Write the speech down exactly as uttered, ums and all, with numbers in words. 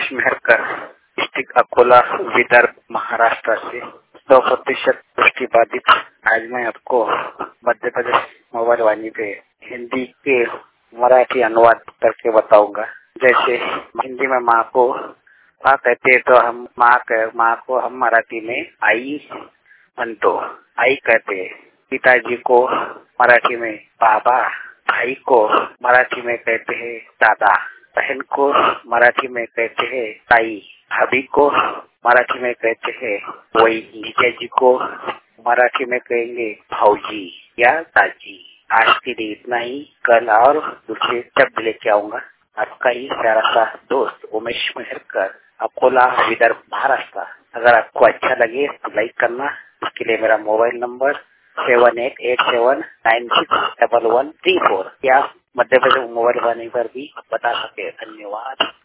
Umesh Mehrkar, district Akola, Vidarbha, Maharashtra से सौ प्रतिशत दृष्टिबाधित। आज मैं आपको मध्य प्रदेश मोबाइल वाणी पे हिंदी के मराठी अनुवाद करके बताऊंगा। जैसे हिंदी में माँ को माँ कहते हैं तो हम माँ कह माँ को हम मराठी में आई म्हणतो, आई कहते हैं। पिताजी को मराठी में बाबा, भाई को मराठी में कहते हैं दादा, बहन को मराठी में कहते हैं ताई, भाभी को मराठी में कहते हैं वहिनी, जीजाजी को मराठी में कहेंगे भाऊजी या दादी। आज के लिए इतना ही। कल और दूसरे शब्द लेके आऊंगा। आपका ही प्यारा सा दोस्त उमेश मेहरकर, अकोला, विदर्भ, महाराष्ट्र। अगर आपको अच्छा लगे तो लाइक करना। इसके लिए मेरा mobile number seven eight eight seven nine six double one three four या मध्य प्रदेश मोबाइल वाणी पर भी बता सके। धन्यवाद।